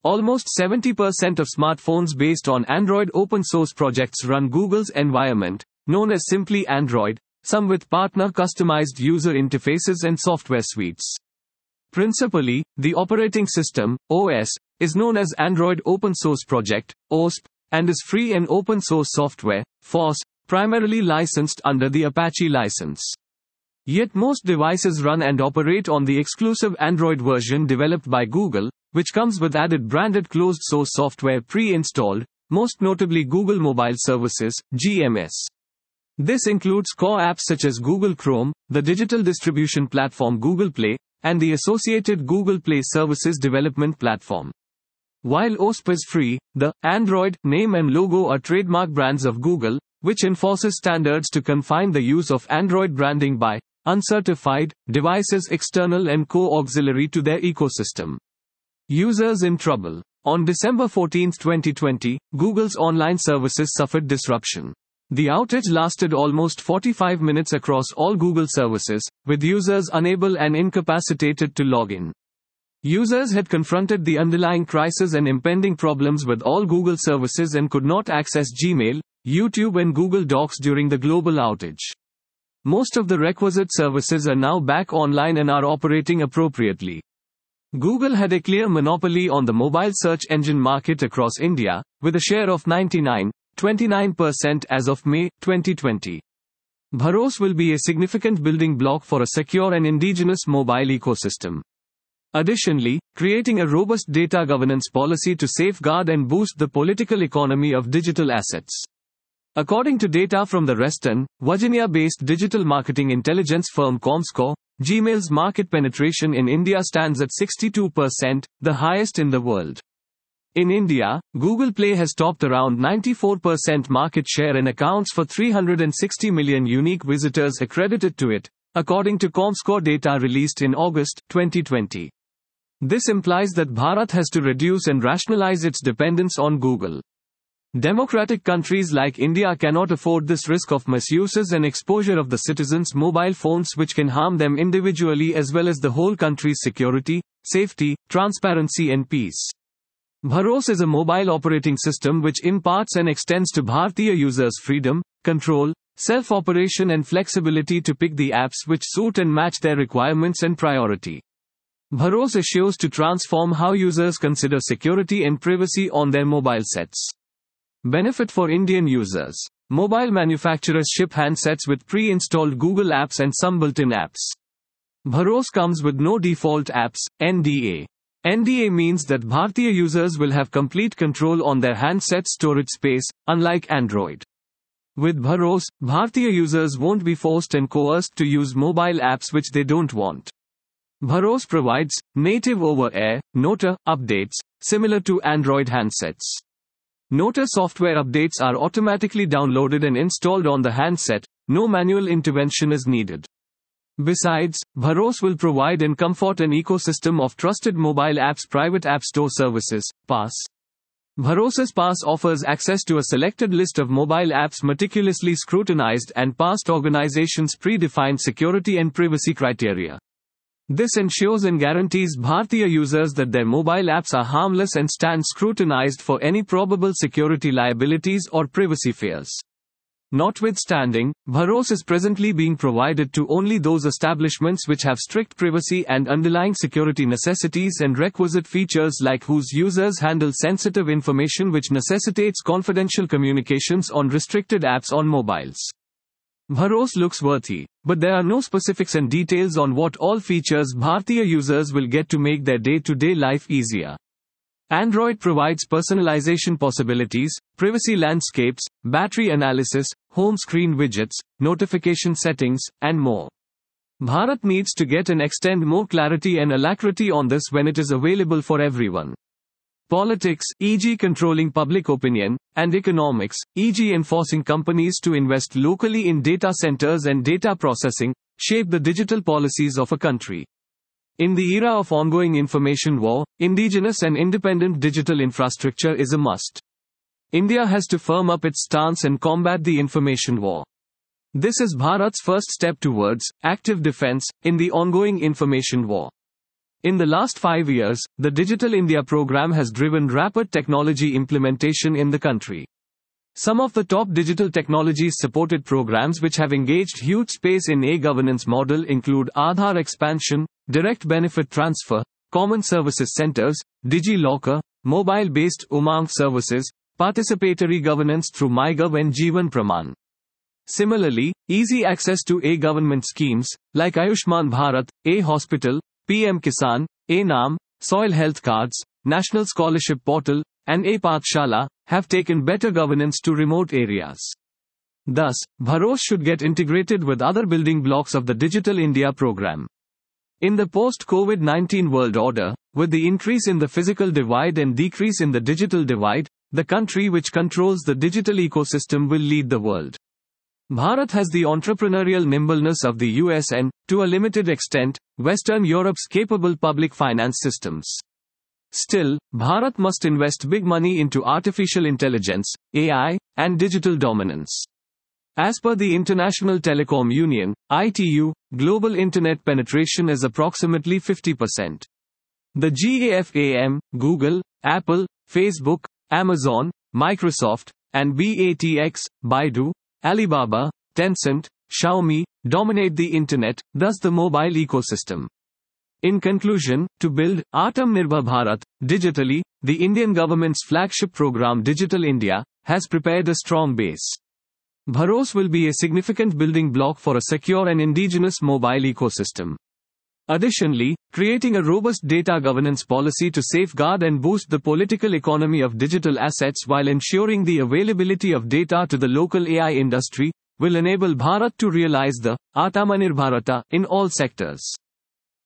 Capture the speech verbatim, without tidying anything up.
Almost seventy percent of smartphones based on Android open source projects run Google's environment, known as simply Android, some with partner customized user interfaces and software suites. Principally, the operating system, O S, is known as Android Open Source Project, O S P, and is free and open source software, F O S, primarily licensed under the Apache license. Yet most devices run and operate on the exclusive Android version developed by Google, which comes with added branded closed-source software pre-installed, most notably Google Mobile Services, G M S. This includes core apps such as Google Chrome, the digital distribution platform Google Play, and the associated Google Play Services development platform. While O S P is free, the Android name and logo are trademark brands of Google, which enforces standards to confine the use of Android branding by uncertified devices external and co-auxiliary to their ecosystem. Users in trouble. On December fourteenth twenty twenty, Google's online services suffered disruption. The outage lasted almost forty-five minutes across all Google services, with users unable and incapacitated to log in. Users had confronted the underlying crisis and impending problems with all Google services and could not access Gmail, YouTube and Google Docs during the global outage. Most of the requisite services are now back online and are operating appropriately. Google had a clear monopoly on the mobile search engine market across India, with a share of ninety-nine point two nine percent as of May twenty twenty. Bharos will be a significant building block for a secure and indigenous mobile ecosystem. Additionally, creating a robust data governance policy to safeguard and boost the political economy of digital assets. According to data from the Reston, Virginia-based digital marketing intelligence firm Comscore, Gmail's market penetration in India stands at sixty-two percent, the highest in the world. In India, Google Play has topped around ninety-four percent market share and accounts for three hundred sixty million unique visitors accredited to it, according to Comscore data released in August twenty twenty. This implies that Bharat has to reduce and rationalize its dependence on Google. Democratic countries like India cannot afford this risk of misuses and exposure of the citizens' mobile phones, which can harm them individually as well as the whole country's security, safety, transparency and peace. Bharos is a mobile operating system which imparts and extends to Bharatiya users freedom, control, self-operation and flexibility to pick the apps which suit and match their requirements and priority. Bharos assures to transform how users consider security and privacy on their mobile sets. Benefit for Indian users. Mobile manufacturers ship handsets with pre-installed Google apps and some built-in apps. Bharos comes with no default apps, N D A. N D A means that Bharatiya users will have complete control on their handset storage space, unlike Android. With Bharos, Bharatiya users won't be forced and coerced to use mobile apps which they don't want. Bharos provides native over-air, Nota, updates, similar to Android handsets. Nota software updates are automatically downloaded and installed on the handset, no manual intervention is needed. Besides, Bharos will provide and comfort an ecosystem of trusted mobile apps private app store services, Pass. Bharos's Pass offers access to a selected list of mobile apps meticulously scrutinized and past organizations' predefined security and privacy criteria. This ensures and guarantees Bharatiya users that their mobile apps are harmless and stand scrutinized for any probable security liabilities or privacy fears. Notwithstanding, Bharos is presently being provided to only those establishments which have strict privacy and underlying security necessities and requisite features like whose users handle sensitive information which necessitates confidential communications on restricted apps on mobiles. Bharos looks worthy, but there are no specifics and details on what all features Bharatiya users will get to make their day-to-day life easier. Android provides personalization possibilities, privacy landscapes, battery analysis, home screen widgets, notification settings, and more. Bharat needs to get and extend more clarity and alacrity on this when it is available for everyone. Politics, for example controlling public opinion, and economics, for example enforcing companies to invest locally in data centers and data processing, shape the digital policies of a country. In the era of ongoing information war, indigenous and independent digital infrastructure is a must. India has to firm up its stance and combat the information war. This is Bharat's first step towards active defense in the ongoing information war. In the last five years, the Digital India program has driven rapid technology implementation in the country. Some of the top digital technologies supported programs which have engaged huge space in e-governance model include Aadhaar expansion, direct benefit transfer, common services centers, DigiLocker, mobile-based Umang services, participatory governance through MyGov and Jeevan Pramaan. Similarly, easy access to e-government schemes, like Ayushman Bharat, e-Hospital, P M Kisan, e-Naam, Soil Health Cards, National Scholarship Portal, and e-Pathshala, have taken better governance to remote areas. Thus, Bharos should get integrated with other building blocks of the Digital India program. In the post-COVID nineteen world order, with the increase in the physical divide and decrease in the digital divide, the country which controls the digital ecosystem will lead the world. Bharat has the entrepreneurial nimbleness of the U S and, to a limited extent, Western Europe's capable public finance systems. Still, Bharat must invest big money into artificial intelligence, A I, and digital dominance. As per the International Telecom Union, I T U, global internet penetration is approximately fifty percent. The GAFAM, Google, Apple, Facebook, Amazon, Microsoft, and BATX, Baidu, Alibaba, Tencent, Xiaomi, dominate the internet, thus the mobile ecosystem. In conclusion, to build Atmanirbhar Bharat digitally, the Indian government's flagship program Digital India has prepared a strong base. Bharos will be a significant building block for a secure and indigenous mobile ecosystem. Additionally, creating a robust data governance policy to safeguard and boost the political economy of digital assets while ensuring the availability of data to the local A I industry will enable Bharat to realize the Atmanirbharata in all sectors.